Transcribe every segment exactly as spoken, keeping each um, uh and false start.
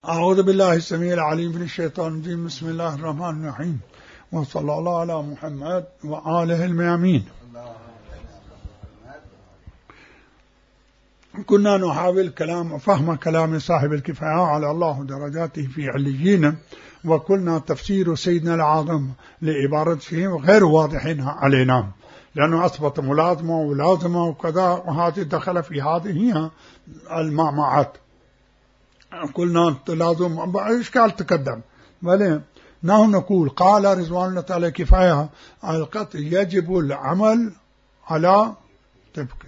أعوذ بالله السميع العليم من الشيطان الرجيم. بسم الله الرحمن الرحيم، وصلى الله على محمد وآله الميامين. كنا نحاول كلام فهم كلام صاحب الكفاية على الله درجاته في عليين، وقلنا تفسير سيدنا العظم لعبارته غير واضحين علينا، لأنه أثبت ملازمة ولازمة وكذا، وهذه دخل في هذه المعمعات. قلنا لازم إشكال تقدم، بل نحن نقول قال رضوان الله تعالى كفاية القطع يجب العمل على طبقه،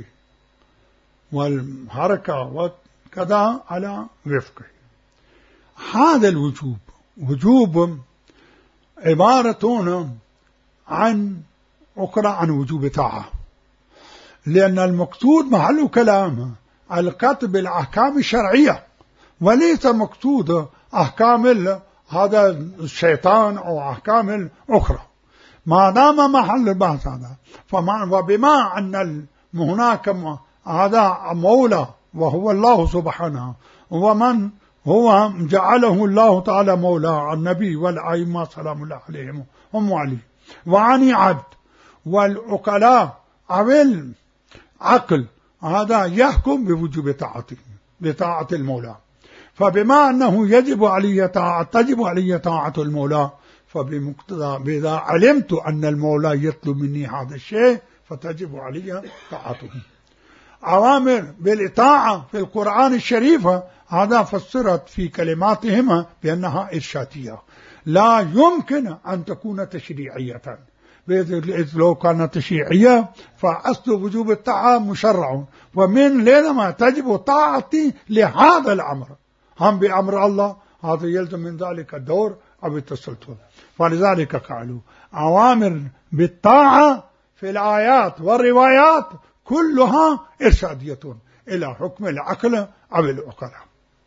والحركة وكذا على وفقه. هذا الوجوب وجوب عبارة عن أخرى عن وجوب طاعة، لأن المقصود محل كلام القطع بالأحكام الشرعية، وليس مقصود أحكام هذا الشيطان أو أحكام أخرى. ما دام محل البحث هذا، وبما أن هناك هذا مولى وهو الله سبحانه، ومن هو جعله الله تعالى مولى النبي والأئمة سلام الله عليهم هم علي وعني عبد، والعقلاء أو العقل هذا يحكم بوجوب طاعته بطاعة المولى. فبما أنه يجب علي طاعة تجب علي طاعة المولى، فبمقتضى إذا علمت أن المولى يطلب مني هذا الشيء فتجب علي طاعته. أوامر بالإطاعة في القرآن الشريف هذا فسرت في كلماتهما بأنها إرشادية، لا يمكن أن تكون تشريعية. لو كانت تشريعية فأصل وجوب الطاعة مشرع، ومن لما تجب طاعتي لهذا الأمر هم بأمر الله، هذا يلزم من ذلك الدور أو التسلطن. فلذلك قالوا أوامر بالطاعة في الآيات والروايات كلها إرشادية إلى حكم العقل أو العقلاء.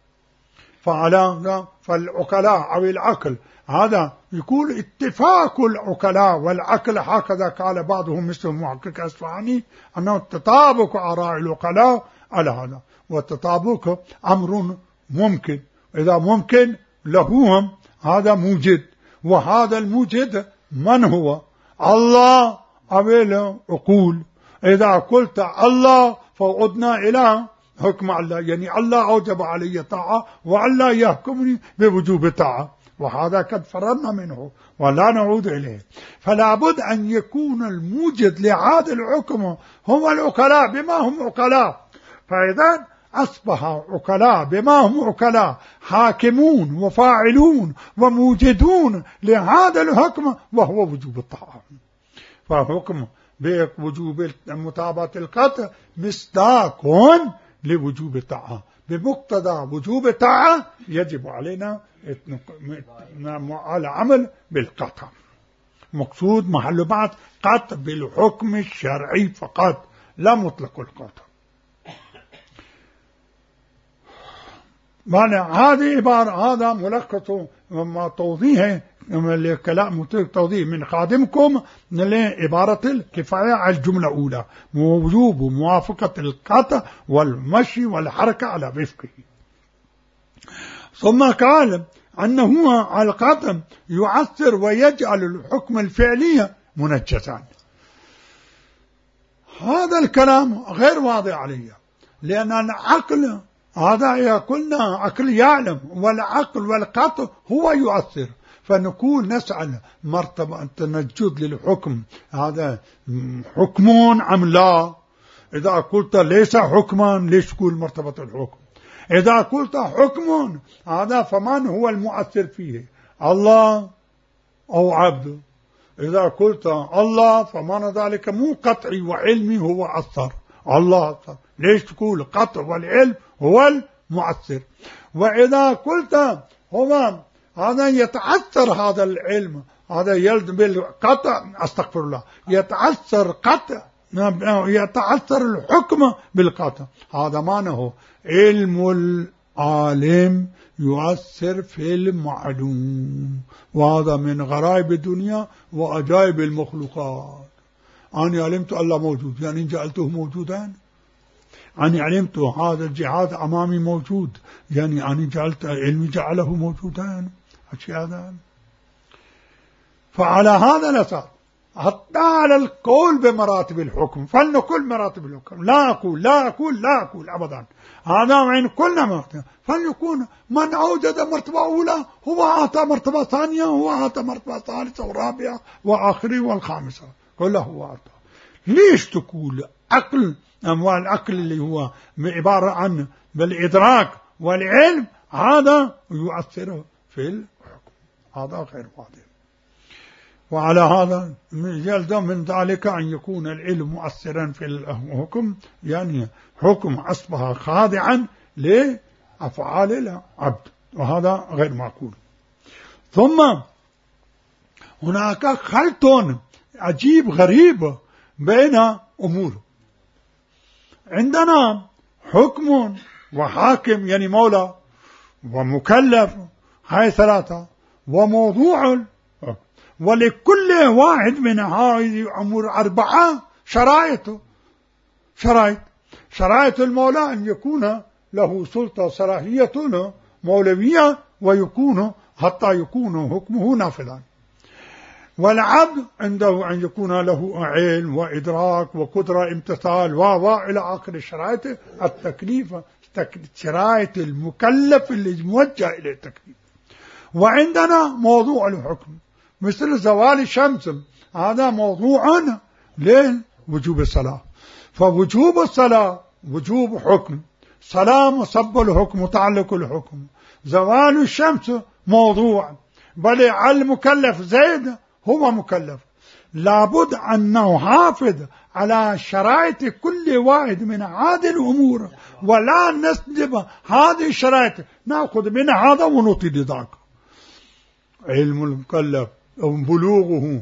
فعلى فالعقلاء أو العقل هذا يقول اتفاق العقلاء والعقل، هكذا قال بعضهم مثل محقق أصفهاني أنه تطابق آراء العقلاء على هذا، والتطابق أمر ممكن، إذا ممكن لهم هذا موجد، وهذا الموجد من هو؟ الله أو العقول. إذا قلت الله فعدنا إلى حكم الله، يعني الله أوجب علي طاعة والله يحكمني بوجوب طاعة، وهذا قد فررنا منه ولا نعود إليه. فلا بد أن يكون الموجد لهذا الحكم هم العقلاء بما هم عقلاء. فإذا أصبح عقلاء بما هم عقلاء حاكمون وفاعلون وموجدون لهذا الحكم وهو وجوب الطاعة، فحكم بوجوب متابعة القطع مصداق لوجوب الطاعة. بمقتضى وجوب الطاعة يجب علينا العمل بالقطع. مقصود محل بعض قطع بالحكم الشرعي فقط، لا مطلق القطع. هذه عبارة هذا ملخص توضيح الكلام توضيح من خادمكم لعبارة الكفاية على الجملة الأولى، وجوب موافقة القطع والمشي والحركة على وفقه. ثم قال أنه القطع يعثر ويجعل الحكم الفعلي منجزا. هذا الكلام غير واضح علي، لأن العقل هذا يقولنا عقل يعلم، والعقل والقطع هو يؤثر. فنقول نسأل مرتبة التنجد للحكم هذا حكم أم لا؟ إذا قلت ليس حكما ليش تقول مرتبة الحكم؟ إذا قلت حكم هذا فمن هو المؤثر فيه، الله أو عبد؟ إذا قلت الله فمعنى ذلك مو قطعي وعلمي هو أثر، الله أثر. ليش تقول قطع والعلم هو المؤثر؟ وإذا قلت هو هذا يتعثر هذا العلم هذا يلزم بالقطع، استغفر الله، يتعثر قطع يتعثر الحكم بالقطع، هذا معناه علم العالم يؤثر في المعلوم، وهذا من غرائب الدنيا وأجائب المخلوقات. أنا علمت الله موجود، يعني جعلته موجودا. أنا علمت هذا الجهاز أمامي موجود، يعني أنا جعلت علمي جعله موجودا، يعني أشياء هذا. فعلى هذا الأساس حتى على القول بمراتب الحكم، فلنقل مراتب الحكم، لا أقول لا أقول لا أقول أبدا، هذا وإن قلنا مرتبة، فليكون من أوجد مرتبة أولى هو أعطى مرتبة ثانية، هو أعطى مرتبة ثالثة ورابعة وآخرة والخامسة، كله هو أعطى. ليش تقول عقل أموال العقل اللي هو عبارة عن بالإدراك والعلم هذا يؤثر في الحكم؟ هذا غير واضح. وعلى هذا يلزم من ذلك أن يكون العلم مؤثرا في الحكم، يعني حكم أصبح خاضعا لأفعال العبد، وهذا غير معقول. ثم هناك خلط عجيب غريب بين أمور. عندنا حكم وحاكم، يعني مولى ومكلف، هاي ثلاثة، وموضوع، ولكل واحد من هذه الأمور أربعة شرائط. شرائط شرائط المولى أن يكون له سلطة صلاحية مولوية، ويكون حتى يكون حكمه نافذا. والعبد عنده أن يكون له علم وإدراك وقدرة امتثال و إلى آخر الشرائط التكليف، شرائط المكلف اللي موجه إلى التكليف. وعندنا موضوع الحكم مثل زوال الشمس، هذا موضوع لوجوب الصلاة، فوجوب الصلاة وجوب حكم، صلاة مصب الحكم متعلق الحكم، زوال الشمس موضوع، بل المكلف زيد هو مكلف، لابد أن نحافظ على شرائط كل واحد من هذه الأمور، ولا نسلب هذه الشرائط، نأخذ من هذا ونطيل ذاك. علم المكلف أو بلوغه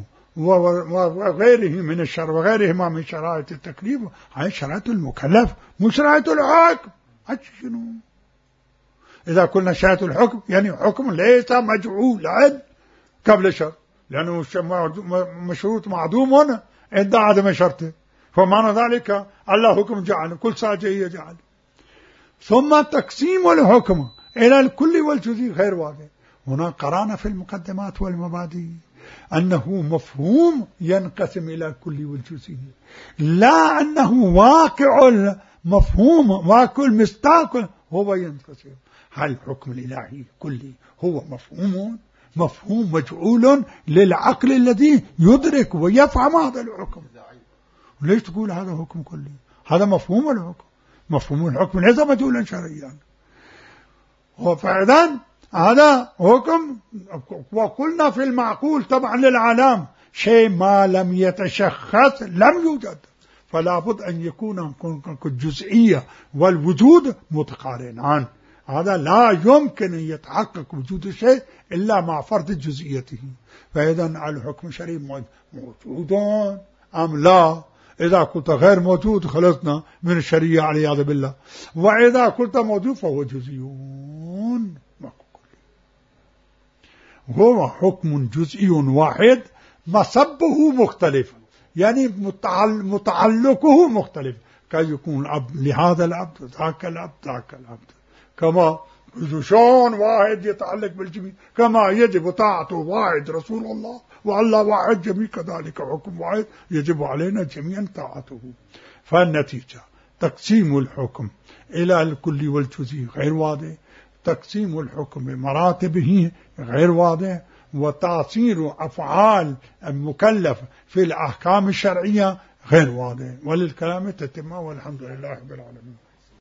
وغيره من الشر وغيرهما من شرائط التكليف، هاي شرائط المكلف مش شرائط الحكم. شنو إذا قلنا شرائط الحكم يعني حكم ليس مجعولا قبل شر، لأنه مشروط معدوم عند عدم شرطه، فمعنى ذلك الله حكم جعل كل ساجة جعل. ثم تقسيم الحكم إلى الكل والجزء غير واضح. هنا قرانا في المقدمات والمبادئ أنه مفهوم ينقسم إلى الكل والجزء، لا أنه واقع المفهوم واقع المستقل هو ينقسم. هل الحكم الإلهي كلي هو مفهوم مفهوم مجعول للعقل الذي يدرك ويفهم هذا الحكم؟ ليش تقول هذا حكم كلي؟ هذا مفهوم الحكم، مفهوم الحكم ليس مجعولا شرعيا. فإذا هذا حكم، وقلنا في المعقول طبعا للعالم شيء ما لم يتشخص لم يوجد، فلا بد أن يكون الجزئية والوجود متقارنان. هذا لا يمكن أن يتحقق وجود الشيء إلا مع فرض جزئيته. فإذا الحكم الشرعي موجود أم لا؟ إذا قلت غير موجود خلصنا من الشريعة والعياذ بالله، وإذا قلت موجود فهو جزئيون. هو حكم جزئي واحد مصبه مختلف، يعني متعلقه مختلف، كي يكون العبد لهذا العبد ذاك العبد ذاك العبد، كما شلون واحد يتعلق بالجميع، كما يجب طاعة واحد رسول الله والله واحد جميع، كذلك حكم واحد يجب علينا جميعا طاعته. فالنتيجة تقسيم الحكم إلى الكل والجزء غير واضح، تقسيم الحكم بمراتبه غير واضح، وتأثير أفعال المكلف في الأحكام الشرعية غير واضح. وللكلام تتمة، والحمد لله رب العالمين.